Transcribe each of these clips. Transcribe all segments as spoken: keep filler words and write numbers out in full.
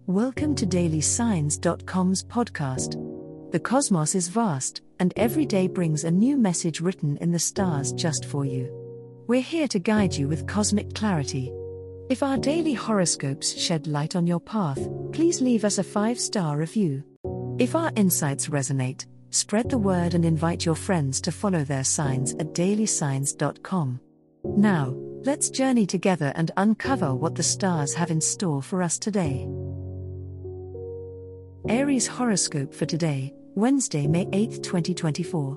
Welcome to daily signs dot com's podcast. The cosmos is vast, and every day brings a new message written in the stars just for you. We're here to guide you with cosmic clarity. If our daily horoscopes shed light on your path, please leave us a five-star review. If our insights resonate, spread the word and invite your friends to follow their signs at daily signs dot com. Now, let's journey together and uncover what the stars have in store for us today. Aries horoscope for today, Wednesday, May eighth, twenty twenty-four.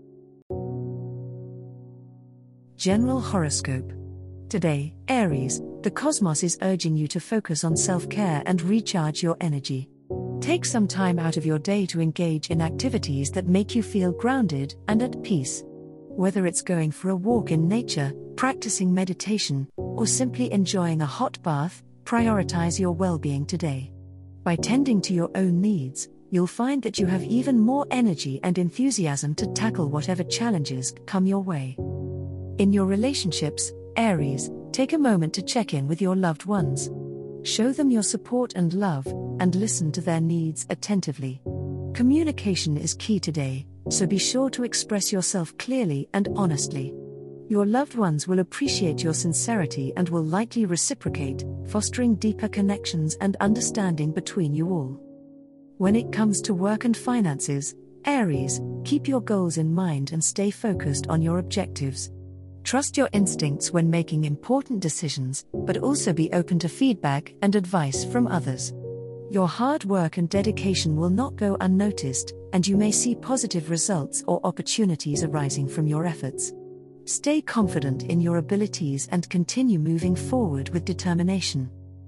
General horoscope. Today, Aries, the cosmos is urging you to focus on self-care and recharge your energy. Take some time out of your day to engage in activities that make you feel grounded and at peace. Whether it's going for a walk in nature, practicing meditation, or simply enjoying a hot bath, prioritize your well-being today. By tending to your own needs, you'll find that you have even more energy and enthusiasm to tackle whatever challenges come your way. In your relationships, Aries, take a moment to check in with your loved ones. Show them your support and love, and listen to their needs attentively. Communication is key today, so be sure to express yourself clearly and honestly. Your loved ones will appreciate your sincerity and will likely reciprocate, fostering deeper connections and understanding between you all. When it comes to work and finances, Aries, keep your goals in mind and stay focused on your objectives. Trust your instincts when making important decisions, but also be open to feedback and advice from others. Your hard work and dedication will not go unnoticed, and you may see positive results or opportunities arising from your efforts. Stay confident in your abilities and continue moving forward with determination.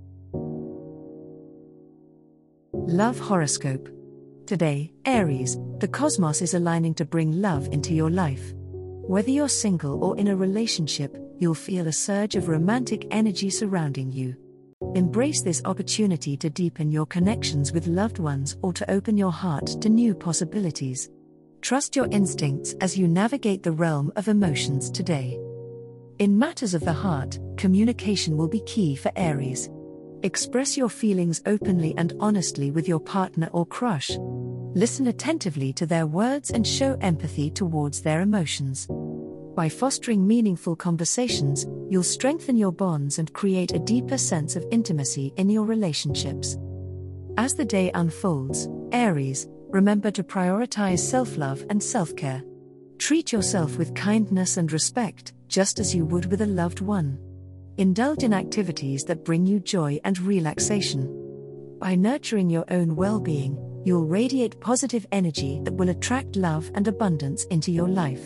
Love horoscope. Today, Aries, the cosmos is aligning to bring love into your life. Whether you're single or in a relationship, you'll feel a surge of romantic energy surrounding you. Embrace this opportunity to deepen your connections with loved ones or to open your heart to new possibilities. Trust your instincts as you navigate the realm of emotions today. In matters of the heart, communication will be key for Aries. Express your feelings openly and honestly with your partner or crush. Listen attentively to their words and show empathy towards their emotions. By fostering meaningful conversations, you'll strengthen your bonds and create a deeper sense of intimacy in your relationships. As the day unfolds, Aries, remember to prioritize self-love and self-care. Treat yourself with kindness and respect, just as you would with a loved one. Indulge in activities that bring you joy and relaxation. By nurturing your own well-being, you'll radiate positive energy that will attract love and abundance into your life.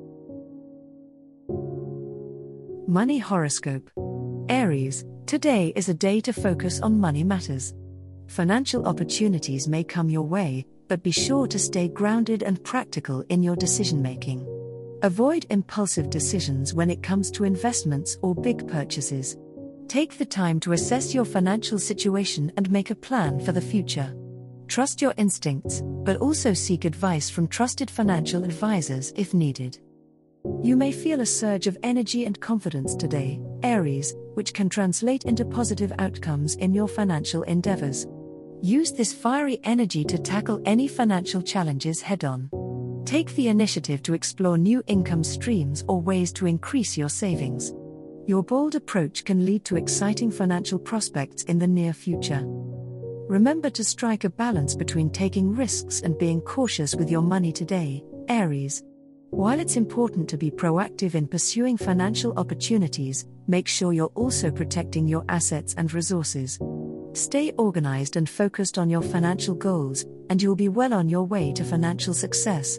Money horoscope. Aries, today is a day to focus on money matters. Financial opportunities may come your way, but be sure to stay grounded and practical in your decision-making. Avoid impulsive decisions when it comes to investments or big purchases. Take the time to assess your financial situation and make a plan for the future. Trust your instincts, but also seek advice from trusted financial advisors if needed. You may feel a surge of energy and confidence today, Aries, which can translate into positive outcomes in your financial endeavors. Use this fiery energy to tackle any financial challenges head-on. Take the initiative to explore new income streams or ways to increase your savings. Your bold approach can lead to exciting financial prospects in the near future. Remember to strike a balance between taking risks and being cautious with your money today, Aries. While it's important to be proactive in pursuing financial opportunities, make sure you're also protecting your assets and resources. Stay organized and focused on your financial goals, and you'll be well on your way to financial success.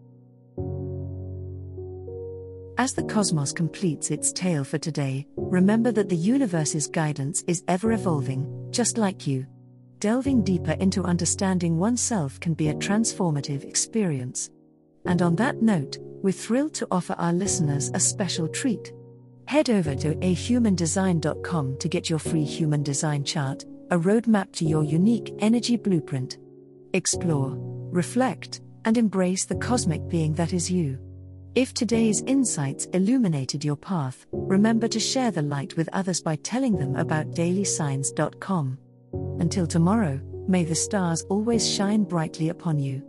As the cosmos completes its tale for today, remember that the universe's guidance is ever evolving, just like you. Delving deeper into understanding oneself can be a transformative experience. And on that note, we're thrilled to offer our listeners a special treat. Head over to a human design dot com to get your free human design chart, a roadmap to your unique energy blueprint. Explore, reflect, and embrace the cosmic being that is you. If today's insights illuminated your path, remember to share the light with others by telling them about daily signs dot com. Until tomorrow, may the stars always shine brightly upon you.